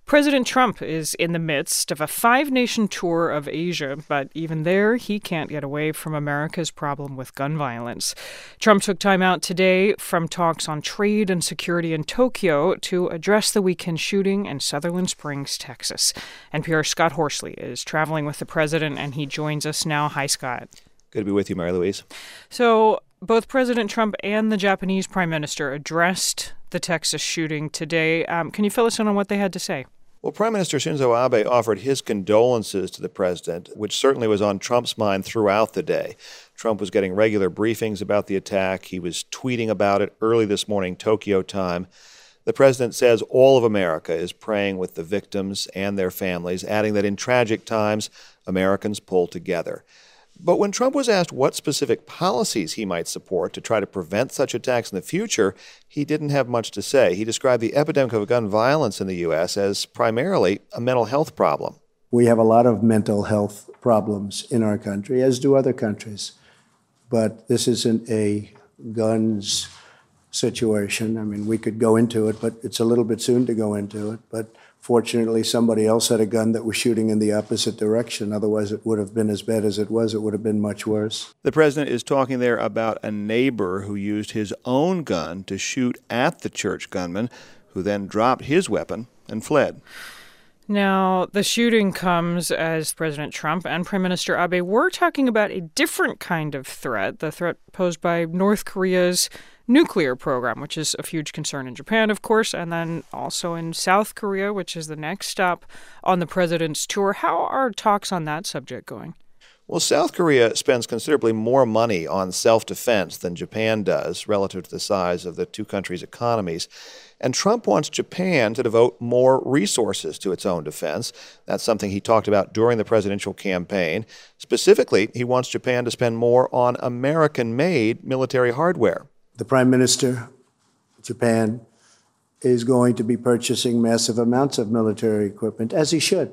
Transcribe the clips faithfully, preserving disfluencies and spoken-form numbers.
President Trump is in the midst of a five-nation tour of Asia, but even there, he can't get away from America's problem with gun violence. Trump took time out today from talks on trade and security in Tokyo to address the weekend shooting in Sutherland Springs, Texas. N P R's Scott Horsley is traveling with the president, and he joins us now. Hi, Scott. Good to be with you, Mary Louise. So both President Trump and the Japanese prime minister addressed the Texas shooting today. Um, can you fill us in on what they had to say? Well, Prime Minister Shinzo Abe offered his condolences to the president, which certainly was on Trump's mind throughout the day. Trump was getting regular briefings about the attack. He was tweeting about it early this morning, Tokyo time. The president says all of America is praying with the victims and their families, adding that in tragic times, Americans pull together. But when Trump was asked what specific policies he might support to try to prevent such attacks in the future, he didn't have much to say. He described the epidemic of gun violence in the U S as primarily a mental health problem. We have a lot of mental health problems in our country, as do other countries. But this isn't a guns situation. I mean, we could go into it, but it's a little bit soon to go into it. But fortunately, somebody else had a gun that was shooting in the opposite direction. Otherwise, it would have been as bad as it was. It would have been much worse. The president is talking there about a neighbor who used his own gun to shoot at the church gunman, who then dropped his weapon and fled. Now, the shooting comes as President Trump and Prime Minister Abe were talking about a different kind of threat, the threat posed by North Korea's nuclear program, which is a huge concern in Japan, of course, and then also in South Korea, which is the next stop on the president's tour. How are talks on that subject going? Well, South Korea spends considerably more money on self-defense than Japan does relative to the size of the two countries' economies. And Trump wants Japan to devote more resources to its own defense. That's something he talked about during the presidential campaign. Specifically, he wants Japan to spend more on American-made military hardware. The Prime Minister of Japan is going to be purchasing massive amounts of military equipment, as he should.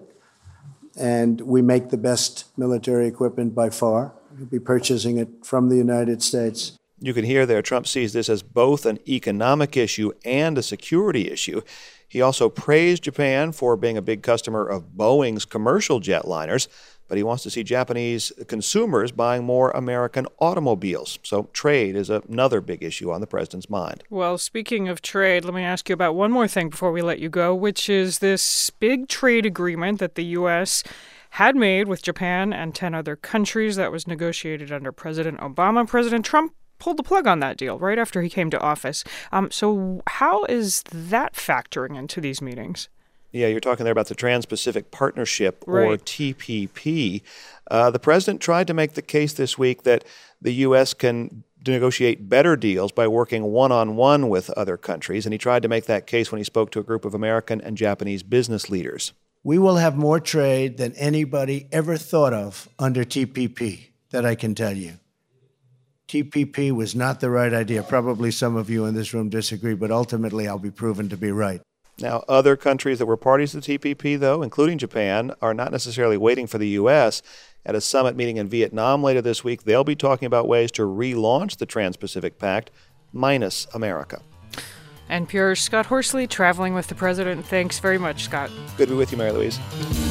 And we make the best military equipment by far. We'll be purchasing it from the United States. You can hear there Trump sees this as both an economic issue and a security issue. He also praised Japan for being a big customer of Boeing's commercial jetliners, but he wants to see Japanese consumers buying more American automobiles. So trade is another big issue on the president's mind. Well, speaking of trade, let me ask you about one more thing before we let you go, which is this big trade agreement that the U S had made with Japan and ten other countries that was negotiated under President Obama. President Trump pulled the plug on that deal right after he came to office. Um, so how is that factoring into these meetings? Yeah, you're talking there about the Trans-Pacific Partnership, or right. T P P. Uh, the president tried to make the case this week that the U S can negotiate better deals by working one-on-one with other countries, and he tried to make that case when he spoke to a group of American and Japanese business leaders. We will have more trade than anybody ever thought of under T P P, that I can tell you. T P P was not the right idea. Probably some of you in this room disagree, but ultimately I'll be proven to be right. Now, other countries that were parties to the T P P, though, including Japan, are not necessarily waiting for the U S. At a summit meeting in Vietnam later this week, they'll be talking about ways to relaunch the Trans-Pacific Pact, minus America. N P R's Scott Horsley traveling with the president. Thanks very much, Scott. Good to be with you, Mary Louise.